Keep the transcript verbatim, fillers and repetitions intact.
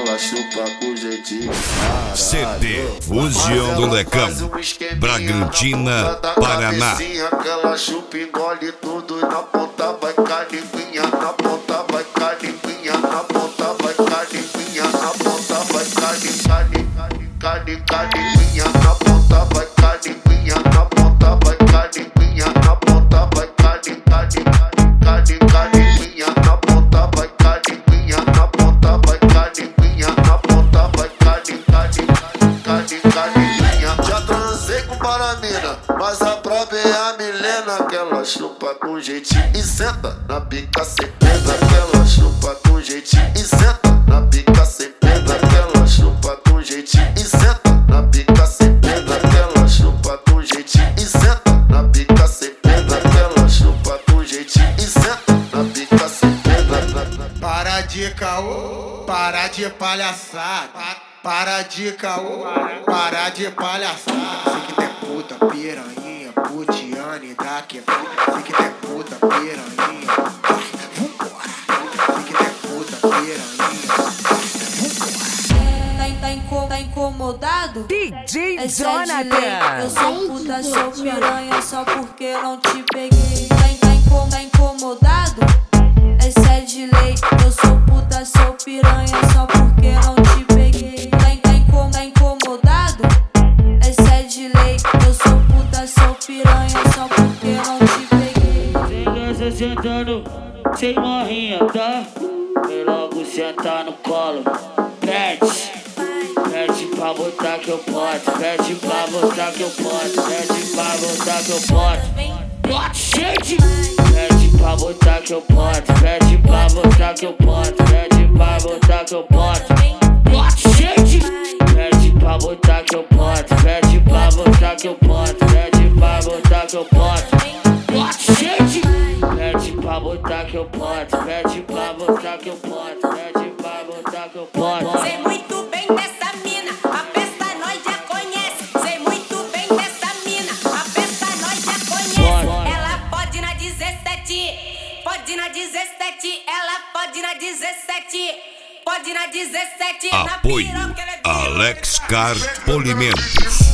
ela chupa com jeitinho. C D Fugião do Lecão, Bragantina, Paraná. Que ela chupa, engole tudo e na ponta vai carimbinha, na ponta vai carimbinha, na ponta vai carimbinha, na ponta vai carimbinha, cari, carimbinha, na ponta vai carimbinha, na ponta vai carimbinha, na ponta vai cari, cari, cari, carimbinha, na ponta vai carimbinha, na ponta vai carimbinha, na ponta vai cari, cari, cari, carimbinha. Já transei com Paramina, mas a prova é a Milena, que ela chupa com jeitinho e senta na pica sem pedra, que ela chupa com jeitinho e senta na pica sem pedra, que ela chupa com jeitinho e senta na pica sem pedra, que ela chupa com jeitinho e senta na pica sem pedra, que ela chupa com jeitinho e senta na pica sem pedra. Para de caô, para de palhaçada, para de caô, para de palhaçada. Sei que tem puta, piranha, putiane, daqui. Sei que tem puta, piranha, vambora. Sei que tem puta, piranha, vambora. Tá, inco, tá incomodado? D J É Jonathan. Eu sou puta, sou piranha só porque não te peguei. Tá, tá, inco, tá incomodado? Essa é de lei. Eu sou puta, sou piranha só porque não te peguei. Tá, tá, inco, tá incomodado? Essa é de lei. Eu sou puta, sou piranha só porque não te peguei. Sem graça sentando, sem morrinha, tá? Vem logo sentar no colo. Pede, pede pra botar que eu posso. Pede pra botar que eu posso. Pede pra botar que eu posso. Bote shade. Pede pra botar que eu posso. Pede pra botar que eu posso. Pede pra botar que eu posso. Bote shade. Pede pra botar que eu posso. Pede pra botar que eu posso. Pede pra botar que eu posso. Bote shade. Pede pra botar que eu posso. Pede pra botar que eu posso. Pede pra botar que eu posso. Sei muito bem dessa mina, a festa nós já conhece. Sei muito bem dessa mina, a festa nós já conhece. Ela pode na dezessete, pode na dezessete, ela pode na dezessete, pode na dezessete. Apoio Alex Car Polimentos.